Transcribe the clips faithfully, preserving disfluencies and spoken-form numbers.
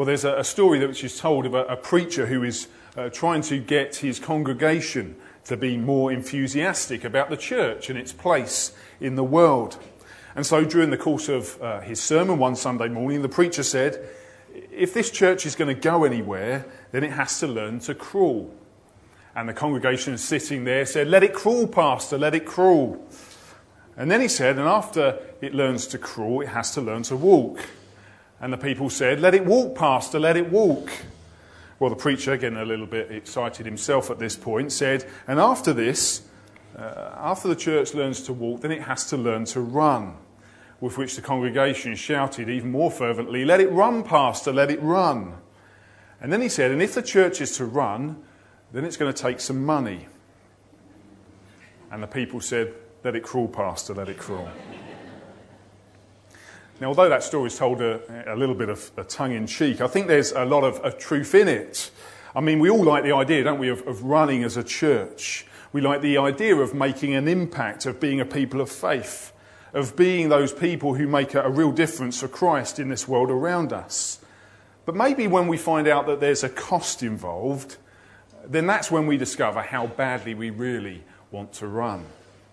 Well, there's a, a story that which is told of a, a preacher who is uh, trying to get his congregation to be more enthusiastic about the church and its place in the world. And so during the course of uh, his sermon one Sunday morning, the preacher said, if this church is going to go anywhere, then it has to learn to crawl. And the congregation sitting there said, let it crawl, Pastor, let it crawl. And then he said, and after it learns to crawl, it has to learn to walk. And the people said, let it walk, Pastor, let it walk. Well, the preacher, getting a little bit excited himself at this point, said, and after this, uh, after the church learns to walk, then it has to learn to run. With which the congregation shouted even more fervently, let it run, Pastor, let it run. And then he said, and if the church is to run, then it's going to take some money. And the people said, let it crawl, Pastor, let it crawl. Now, although that story is told a, a little bit of a tongue-in-cheek, I think there's a lot of, of truth in it. I mean, we all like the idea, don't we, of, of running as a church. We like the idea of making an impact, of being a people of faith, of being those people who make a, a real difference for Christ in this world around us. But maybe when we find out that there's a cost involved, then that's when we discover how badly we really want to run.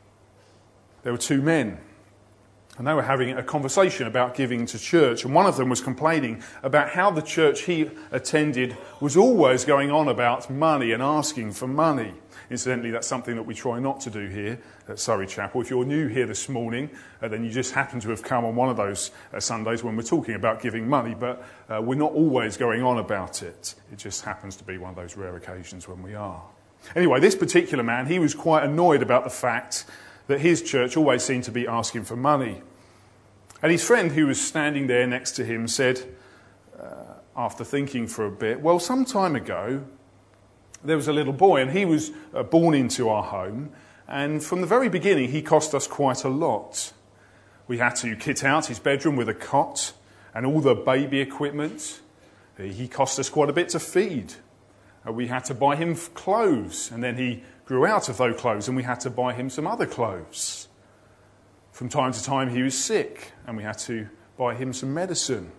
There were two men, and they were having a conversation about giving to church, and one of them was complaining about how the church he attended was always going on about money and asking for money. Incidentally, that's something that we try not to do here at Surrey Chapel. If you're new here this morning, uh, then you just happen to have come on one of those uh, Sundays when we're talking about giving money, but uh, we're not always going on about it. It just happens to be one of those rare occasions when we are. Anyway, this particular man, he was quite annoyed about the fact that his church always seemed to be asking for money. And his friend who was standing there next to him said, uh, after thinking for a bit, well, some time ago, there was a little boy, and he was uh, born into our home, and from the very beginning, he cost us quite a lot. We had to kit out his bedroom with a cot and all the baby equipment. He cost us quite a bit to feed. Uh, we had to buy him clothes, and then he grew out of those clothes, and we had to buy him some other clothes. From time to time, he was sick, and we had to buy him some medicine.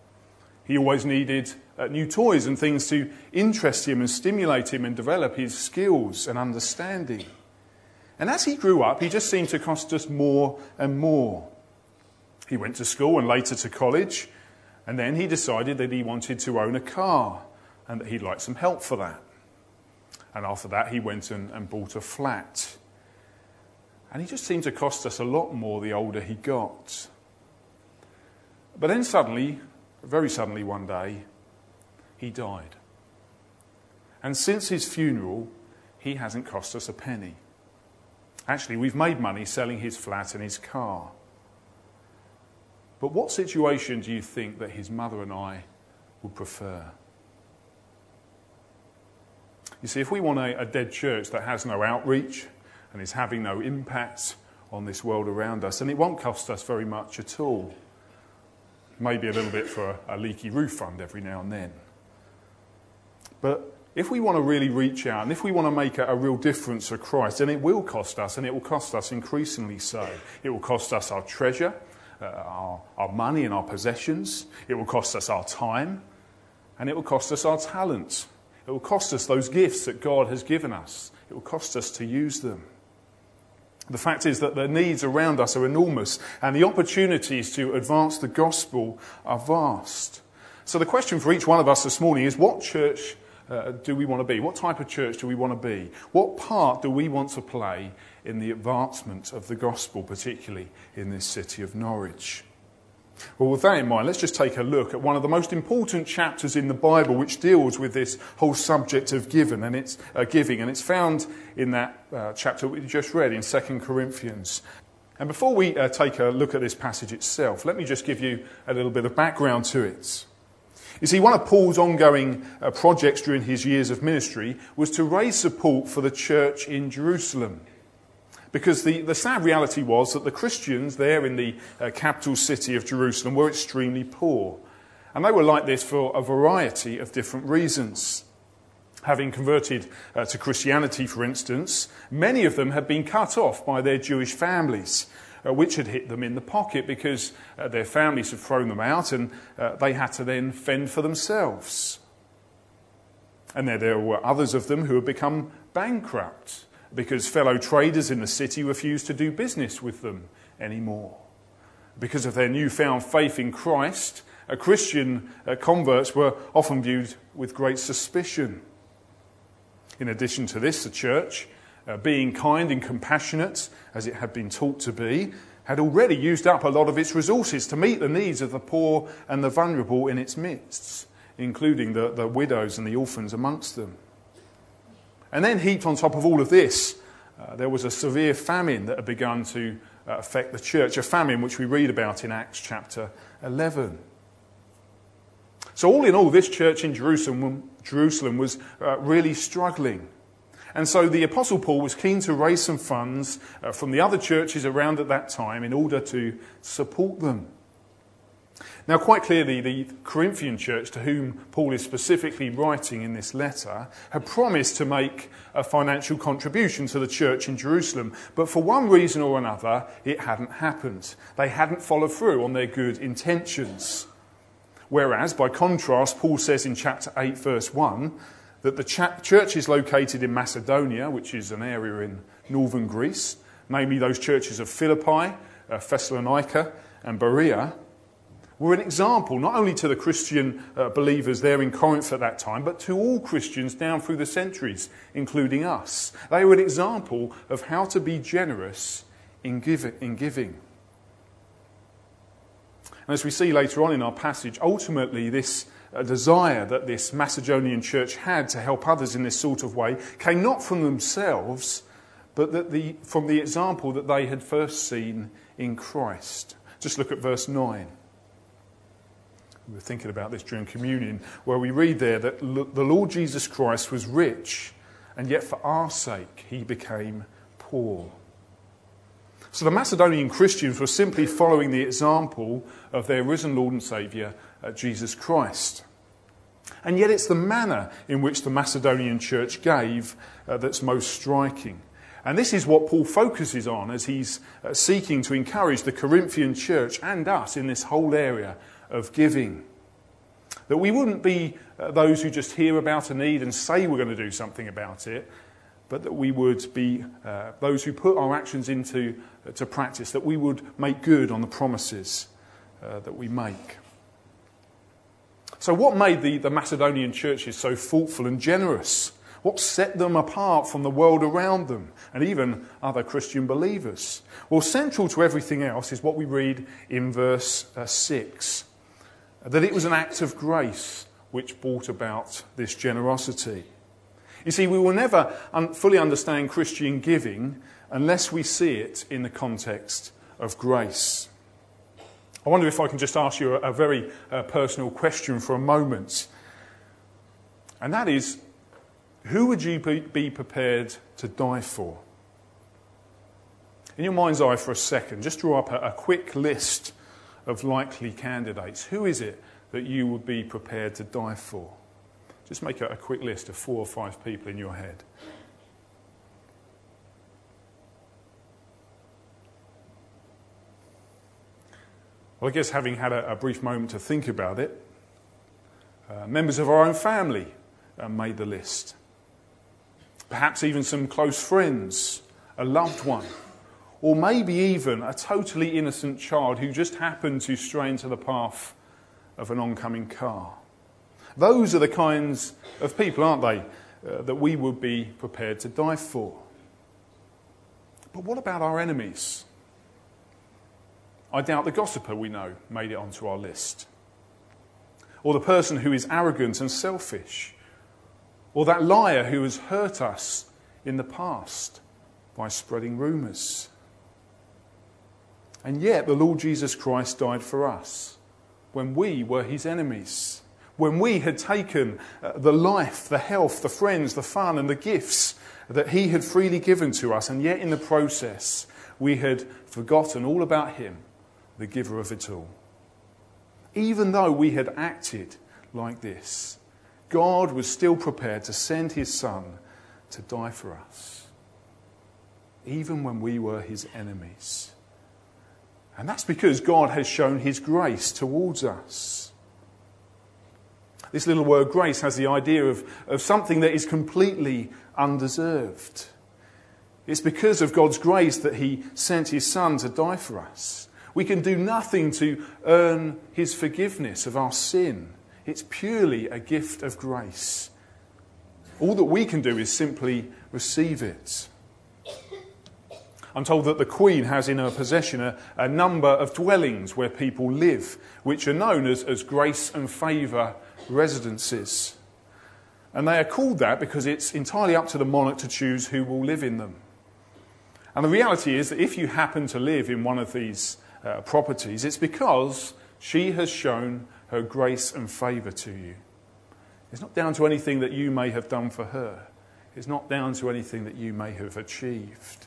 He always needed uh, new toys and things to interest him and stimulate him and develop his skills and understanding. And as he grew up, he just seemed to cost us more and more. He went to school and later to college, and then he decided that he wanted to own a car and that he'd like some help for that. And after that, he went and, and bought a flat. And he just seemed to cost us a lot more the older he got. But then suddenly, very suddenly one day, he died. And since his funeral, he hasn't cost us a penny. Actually, we've made money selling his flat and his car. But what situation do you think that his mother and I would prefer? You see, if we want a, a dead church that has no outreach and is having no impact on this world around us, then it won't cost us very much at all. Maybe a little bit for a, a leaky roof fund every now and then. But if we want to really reach out and if we want to make a, a real difference for Christ, then it will cost us, and it will cost us increasingly so. It will cost us our treasure, uh, our, our money and our possessions. It will cost us our time, and it will cost us our talent. It will cost us those gifts that God has given us. It will cost us to use them. The fact is that the needs around us are enormous, and the opportunities to advance the gospel are vast. So the question for each one of us this morning is, what church uh, do we want to be? What type of church do we want to be? What part do we want to play in the advancement of the gospel, particularly in this city of Norwich? Well, with that in mind, let's just take a look at one of the most important chapters in the Bible which deals with this whole subject of giving, and it's uh, giving, and it's found in that uh, chapter we just read in Second Corinthians. And before we uh, take a look at this passage itself, let me just give you a little bit of background to it. You see, one of Paul's ongoing uh, projects during his years of ministry was to raise support for the church in Jerusalem. Because the, the sad reality was that the Christians there in the uh, capital city of Jerusalem were extremely poor. And they were like this for a variety of different reasons. Having converted uh, to Christianity, for instance, many of them had been cut off by their Jewish families. uh, which had hit them in the pocket because uh, their families had thrown them out and uh, they had to then fend for themselves. And there, there were others of them who had become bankrupt because fellow traders in the city refused to do business with them anymore. Because of their newfound faith in Christ, uh, Christian uh, converts were often viewed with great suspicion. In addition to this, the church, uh, being kind and compassionate, as it had been taught to be, had already used up a lot of its resources to meet the needs of the poor and the vulnerable in its midst, including the, the widows and the orphans amongst them. And then heaped on top of all of this, uh, there was a severe famine that had begun to uh, affect the church, a famine which we read about in Acts chapter eleven. So all in all, this church in Jerusalem, Jerusalem was uh, really struggling. And so the Apostle Paul was keen to raise some funds uh, from the other churches around at that time in order to support them. Now, quite clearly, the Corinthian church, to whom Paul is specifically writing in this letter, had promised to make a financial contribution to the church in Jerusalem. But for one reason or another, it hadn't happened. They hadn't followed through on their good intentions. Whereas, by contrast, Paul says in chapter eight, verse one, that the ch- church is located in Macedonia, which is an area in northern Greece, namely those churches of Philippi, uh, Thessalonica and Berea, were an example not only to the Christian uh, believers there in Corinth at that time, but to all Christians down through the centuries, including us. They were an example of how to be generous in, give- in giving. And as we see later on in our passage, ultimately this uh, desire that this Macedonian church had to help others in this sort of way came not from themselves, but that the, from the example that they had first seen in Christ. Just look at verse nine. We were thinking about this during communion, where we read there that l- the Lord Jesus Christ was rich, and yet for our sake he became poor. So the Macedonian Christians were simply following the example of their risen Lord and Saviour, uh, Jesus Christ. And yet it's the manner in which the Macedonian church gave uh, that's most striking. And this is what Paul focuses on as he's uh, seeking to encourage the Corinthian church and us in this whole area of giving. That we wouldn't be uh, those who just hear about a need and say we're going to do something about it, but that we would be uh, those who put our actions into uh, to practice, that we would make good on the promises uh, that we make. So what made the, the Macedonian churches so thoughtful and generous? What set them apart from the world around them and even other Christian believers? Well, central to everything else is what we read in verse uh, six, that it was an act of grace which brought about this generosity. You see, we will never un- fully understand Christian giving unless we see it in the context of grace. I wonder if I can just ask you a, a very uh, personal question for a moment. And that is, who would you be, be prepared to die for? In your mind's eye for a second, just draw up a, a quick list of likely candidates. Who is it that you would be prepared to die for? Just make a, a quick list of four or five people in your head. Well, I guess having had a, a brief moment to think about it, uh, members of our own family uh, made the list. Perhaps even some close friends, a loved one, or maybe even a totally innocent child who just happened to stray into the path of an oncoming car. Those are the kinds of people, aren't they, uh, that we would be prepared to die for. But what about our enemies? I doubt the gossiper we know made it onto our list. Or the person who is arrogant and selfish. Or that liar who has hurt us in the past by spreading rumours. And yet the Lord Jesus Christ died for us when we were his enemies. When we had taken uh, the life, the health, the friends, the fun and the gifts that he had freely given to us, and yet in the process we had forgotten all about him, the giver of it all. Even though we had acted like this, God was still prepared to send his Son to die for us, even when we were his enemies. And that's because God has shown his grace towards us. This little word grace has the idea of, of something that is completely undeserved. It's because of God's grace that he sent his Son to die for us. We can do nothing to earn his forgiveness of our sin. It's purely a gift of grace. All that we can do is simply receive it. I'm told that the Queen has in her possession a, a number of dwellings where people live, which are known as, as grace and favour residences. And they are called that because it's entirely up to the monarch to choose who will live in them. And the reality is that if you happen to live in one of these uh, properties, it's because she has shown her grace and favour to you. It's not down to anything that you may have done for her. It's not down to anything that you may have achieved.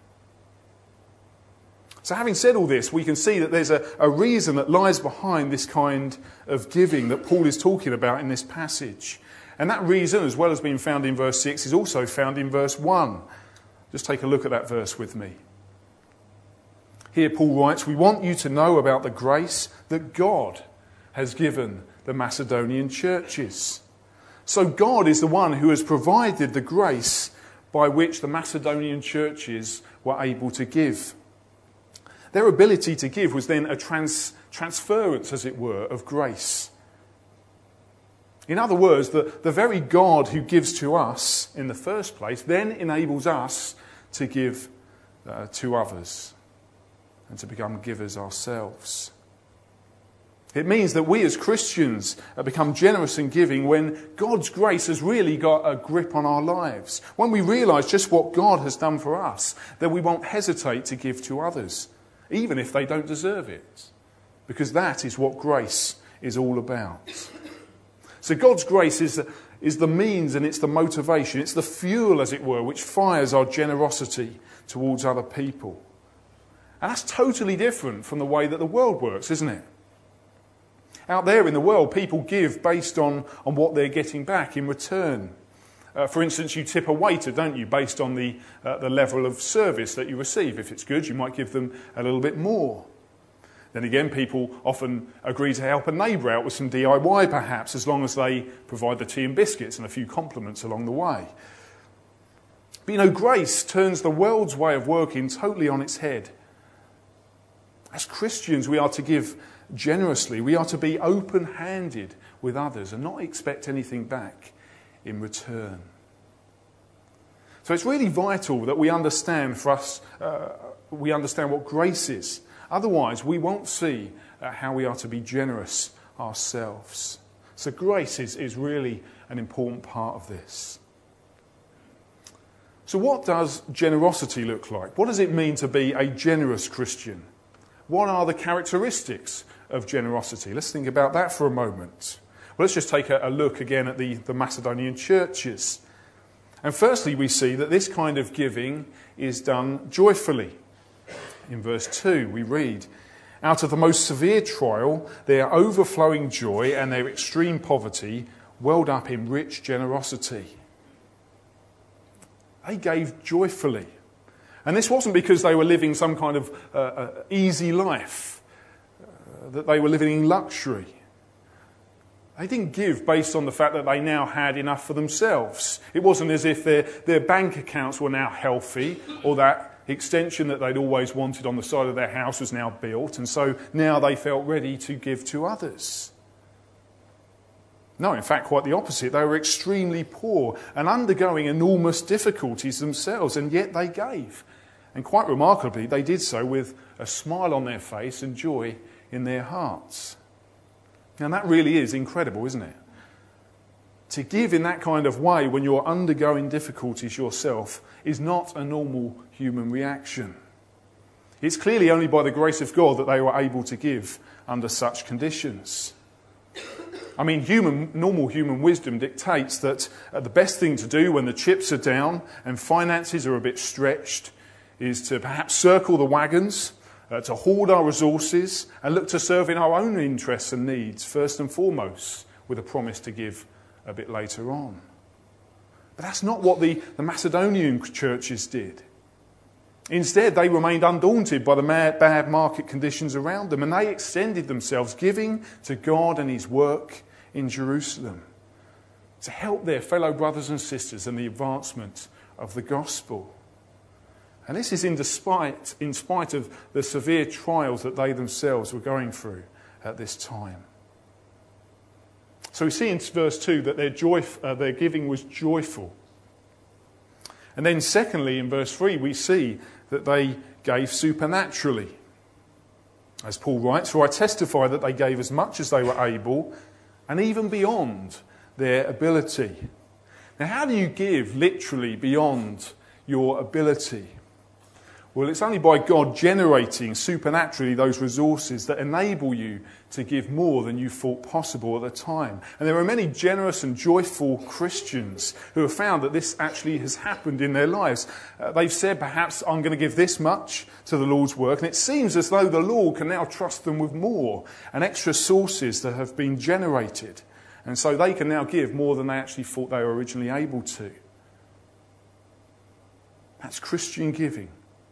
So having said all this, we can see that there's a, a reason that lies behind this kind of giving that Paul is talking about in this passage. And that reason, as well as being found in verse six, is also found in verse one. Just take a look at that verse with me. Here Paul writes, "We want you to know about the grace that God has given the Macedonian churches." So God is the one who has provided the grace by which the Macedonian churches were able to give. Their ability to give was then a trans- transference, as it were, of grace. In other words, the, the very God who gives to us in the first place then enables us to give uh, to others and to become givers ourselves. It means that we as Christians become generous in giving when God's grace has really got a grip on our lives. When we realise just what God has done for us, then we won't hesitate to give to others, even if they don't deserve it, because that is what grace is all about. So God's grace is, is the means and it's the motivation, it's the fuel, as it were, which fires our generosity towards other people. And that's totally different from the way that the world works, isn't it? Out there in the world, people give based on, on what they're getting back in return. Uh, for instance, you tip a waiter, don't you, based on the, uh, the level of service that you receive. If it's good, you might give them a little bit more. Then again, people often agree to help a neighbour out with some D I Y perhaps, as long as they provide the tea and biscuits and a few compliments along the way. But you know, grace turns the world's way of working totally on its head. As Christians, we are to give generously. We are to be open-handed with others and not expect anything back in return. So it's really vital that we understand for us, uh, we understand what grace is. Otherwise, we won't see uh, how we are to be generous ourselves. So grace is, is really an important part of this. So what does generosity look like? What does it mean to be a generous Christian? What are the characteristics of generosity? Let's think about that for a moment. Well, let's just take a, a look again at the, the Macedonian churches. And firstly, we see that this kind of giving is done joyfully. In verse two, we read, "Out of the most severe trial, their overflowing joy and their extreme poverty welled up in rich generosity." They gave joyfully. And this wasn't because they were living some kind of uh, uh, easy life, uh, that they were living in luxury. They didn't give based on the fact that they now had enough for themselves. It wasn't as if their, their bank accounts were now healthy, or that extension that they'd always wanted on the side of their house was now built, and so now they felt ready to give to others. No, in fact, quite the opposite. They were extremely poor and undergoing enormous difficulties themselves, and yet they gave. And quite remarkably, they did so with a smile on their face and joy in their hearts. Now, that really is incredible, isn't it? To give in that kind of way when you're undergoing difficulties yourself is not a normal human reaction. It's clearly only by the grace of God that they were able to give under such conditions. I mean, human, normal human wisdom dictates that uh, the best thing to do when the chips are down and finances are a bit stretched is to perhaps circle the wagons, uh, to hoard our resources and look to serve in our own interests and needs first and foremost, with a promise to give a bit later on. But that's not what the, the Macedonian churches did. Instead, they remained undaunted by the bad market conditions around them, and they extended themselves, giving to God and his work in Jerusalem to help their fellow brothers and sisters in the advancement of the gospel. And this is in despite, in spite of the severe trials that they themselves were going through at this time. So we see in verse two that their, joy, uh, their giving was joyful. And then secondly, in verse three, we see that they gave supernaturally. As Paul writes, "For I testify that they gave as much as they were able, and even beyond their ability." Now, how do you give literally beyond your ability? Well, it's only by God generating supernaturally those resources that enable you to give more than you thought possible at the time. And there are many generous and joyful Christians who have found that this actually has happened in their lives. Uh, they've said, perhaps, I'm going to give this much to the Lord's work, and it seems as though the Lord can now trust them with more and extra sources that have been generated. And so they can now give more than they actually thought they were originally able to. That's Christian giving.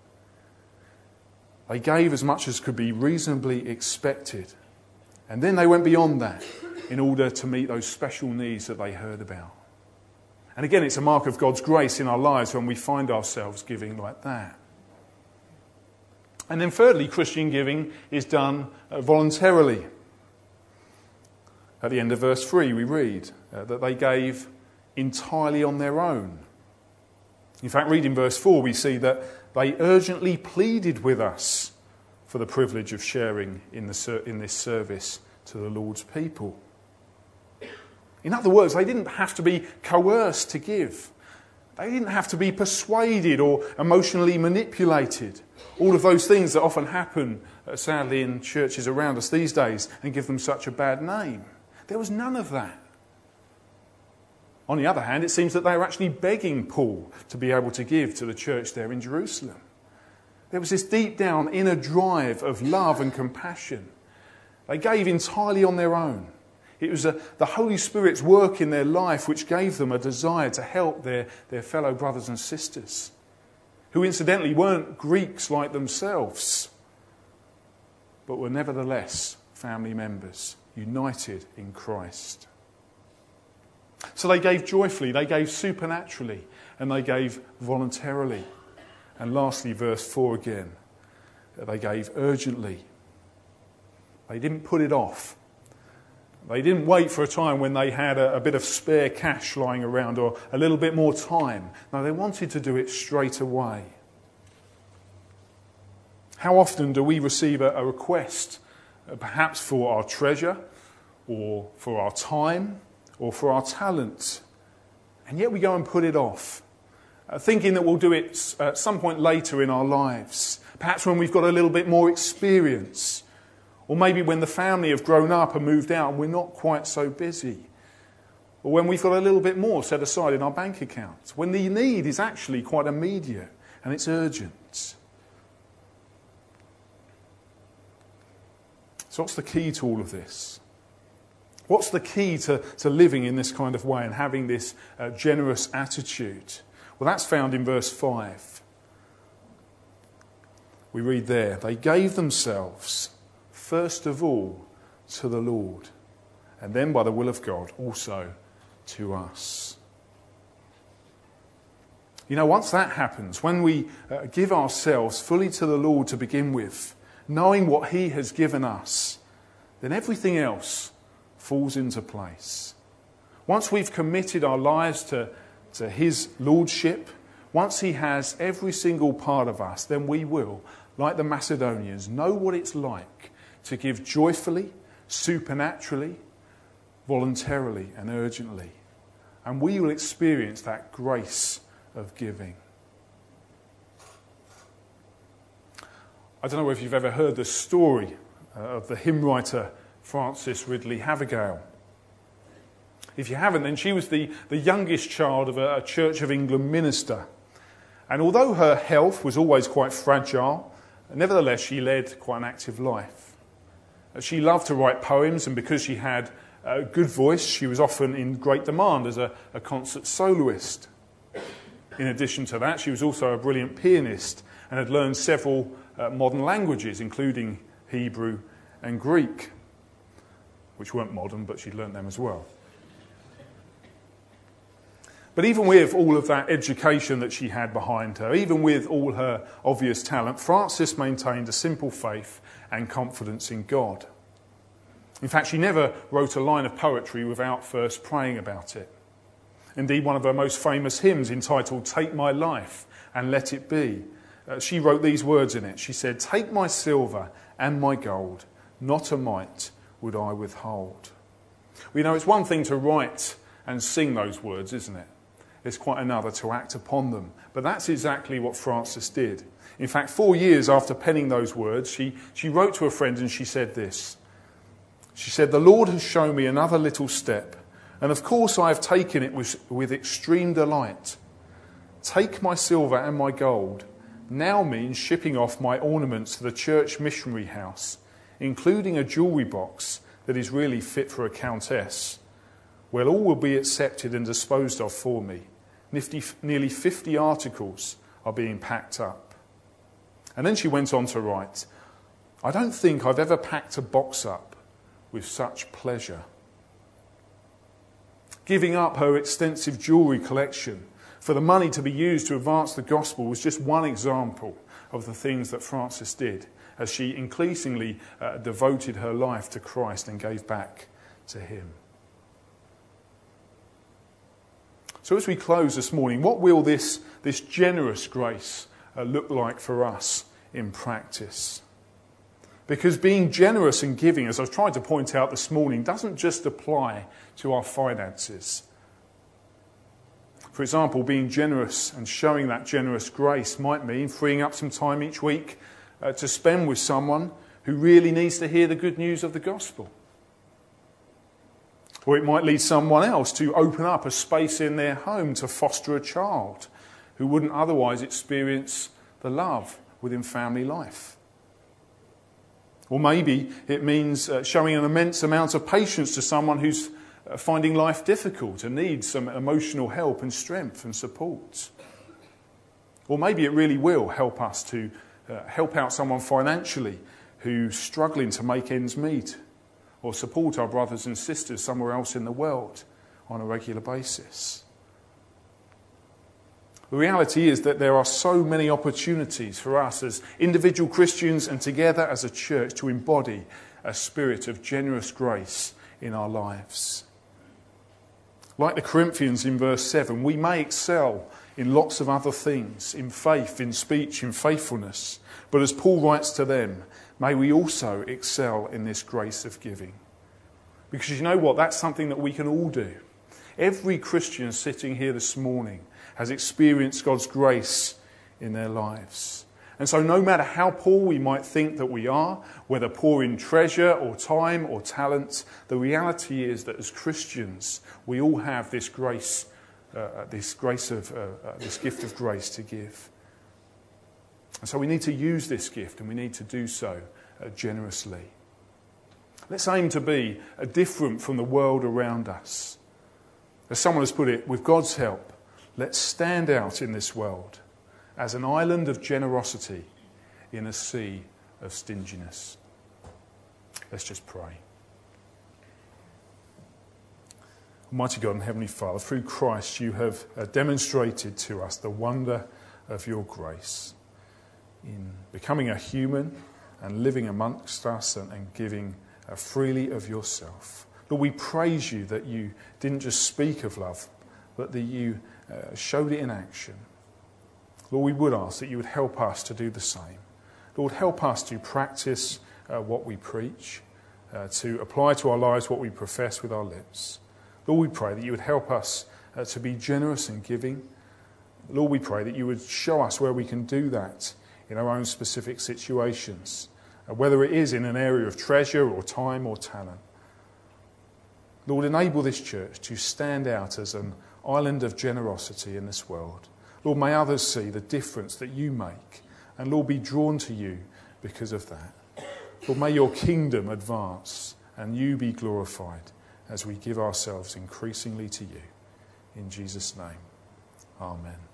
They gave as much as could be reasonably expected. And then they went beyond that in order to meet those special needs that they heard about. And again, it's a mark of God's grace in our lives when we find ourselves giving like that. And then thirdly, Christian giving is done uh, voluntarily. At the end of verse three, we read uh, that they gave entirely on their own. In fact, reading verse four, we see that they urgently pleaded with us for the privilege of sharing in, the, in this service to the Lord's people. In other words, they didn't have to be coerced to give. They didn't have to be persuaded or emotionally manipulated. All of those things that often happen, uh, sadly, in churches around us these days and give them such a bad name. There was none of that. On the other hand, it seems that they were actually begging Paul to be able to give to the church there in Jerusalem. There was this deep down inner drive of love and compassion. They gave entirely on their own. It was a, the Holy Spirit's work in their life which gave them a desire to help their, their fellow brothers and sisters, who incidentally weren't Greeks like themselves, but were nevertheless family members, united in Christ. So they gave joyfully, they gave supernaturally, and they gave voluntarily. And lastly, verse four again, they gave urgently. They didn't put it off. They didn't wait for a time when they had a, a bit of spare cash lying around or a little bit more time. No, they wanted to do it straight away. How often do we receive a, a request, uh, perhaps for our treasure or for our time, or for our talent, and yet we go and put it off, uh, thinking that we'll do it at some point later in our lives, perhaps when we've got a little bit more experience, or maybe when the family have grown up and moved out and we're not quite so busy, or when we've got a little bit more set aside in our bank account, when the need is actually quite immediate and it's urgent. So what's the key to all of this? What's the key to, to living in this kind of way and having this uh, generous attitude? Well, that's found in verse five. We read there, they gave themselves first of all to the Lord, and then by the will of God also to us. You know, once that happens, when we uh, give ourselves fully to the Lord to begin with, knowing what he has given us, then everything else falls into place. Once we've committed our lives to, to his lordship, once he has every single part of us, then we will, like the Macedonians, know what it's like to give joyfully, supernaturally, voluntarily and urgently. And we will experience that grace of giving. I don't know if you've ever heard the story uh, of the hymn writer Frances Ridley Havergal. If you haven't, then she was the, the youngest child of a, a Church of England minister. And although her health was always quite fragile, nevertheless she led quite an active life. She loved to write poems, and because she had a good voice, she was often in great demand as a, a concert soloist. In addition to that, she was also a brilliant pianist, and had learned several uh, modern languages, including Hebrew and Greek, which weren't modern, but she'd learnt them as well. But even with all of that education that she had behind her, even with all her obvious talent, Frances maintained a simple faith and confidence in God. In fact, she never wrote a line of poetry without first praying about it. Indeed, one of her most famous hymns, entitled "Take My Life and Let It Be," uh, she wrote these words in it. She said, "Take my silver and my gold, not a mite would I withhold." We know it's one thing to write and sing those words, isn't it? It's quite another to act upon them. But that's exactly what Frances did. In fact, four years after penning those words, she, she wrote to a friend and she said this. She said, "The Lord has shown me another little step, and of course I have taken it with, with extreme delight. Take my silver and my gold now means shipping off my ornaments to the church missionary house, including a jewellery box that is really fit for a countess. Well, all will be accepted and disposed of for me. Nifty, nearly fifty articles are being packed up." And then she went on to write, "I don't think I've ever packed a box up with such pleasure." Giving up her extensive jewellery collection for the money to be used to advance the gospel was just one example of the things that Frances did as she increasingly uh, devoted her life to Christ and gave back to him. So as we close this morning, what will this, this generous grace uh, look like for us in practice? Because being generous and giving, as I've tried to point out this morning, doesn't just apply to our finances. For example, being generous and showing that generous grace might mean freeing up some time each week uh, to spend with someone who really needs to hear the good news of the gospel. Or it might lead someone else to open up a space in their home to foster a child who wouldn't otherwise experience the love within family life. Or maybe it means uh, showing an immense amount of patience to someone who's uh, finding life difficult and needs some emotional help and strength and support. Or maybe it really will help us to uh, help out someone financially who's struggling to make ends meet, or support our brothers and sisters somewhere else in the world on a regular basis. The reality is that there are so many opportunities for us as individual Christians and together as a church to embody a spirit of generous grace in our lives. Like the Corinthians in verse seven, we may excel in lots of other things, in faith, in speech, in faithfulness. But as Paul writes to them, may we also excel in this grace of giving. Because you know what? That's something that we can all do. Every Christian sitting here this morning has experienced God's grace in their lives. And so no matter how poor we might think that we are, whether poor in treasure or time or talent, the reality is that as Christians, we all have this grace, uh, this grace of uh, uh, this gift of grace to give. And so we need to use this gift, and we need to do so uh, generously. Let's aim to be uh, different from the world around us. As someone has put it, with God's help, let's stand out in this world as an island of generosity in a sea of stinginess. Let's just pray. Almighty God and Heavenly Father, through Christ you have uh, demonstrated to us the wonder of your grace in becoming a human and living amongst us and, and giving uh, freely of yourself. Lord, we praise you that you didn't just speak of love, but that you uh, showed it in action. Lord, we would ask that you would help us to do the same. Lord, help us to practice uh, what we preach, uh, to apply to our lives what we profess with our lips. Lord, we pray that you would help us uh, to be generous in giving. Lord, we pray that you would show us where we can do that in our own specific situations, uh, whether it is in an area of treasure or time or talent. Lord, enable this church to stand out as an island of generosity in this world. Lord, may others see the difference that you make, and Lord, be drawn to you because of that. Lord, may your kingdom advance and you be glorified as we give ourselves increasingly to you. In Jesus' name, amen.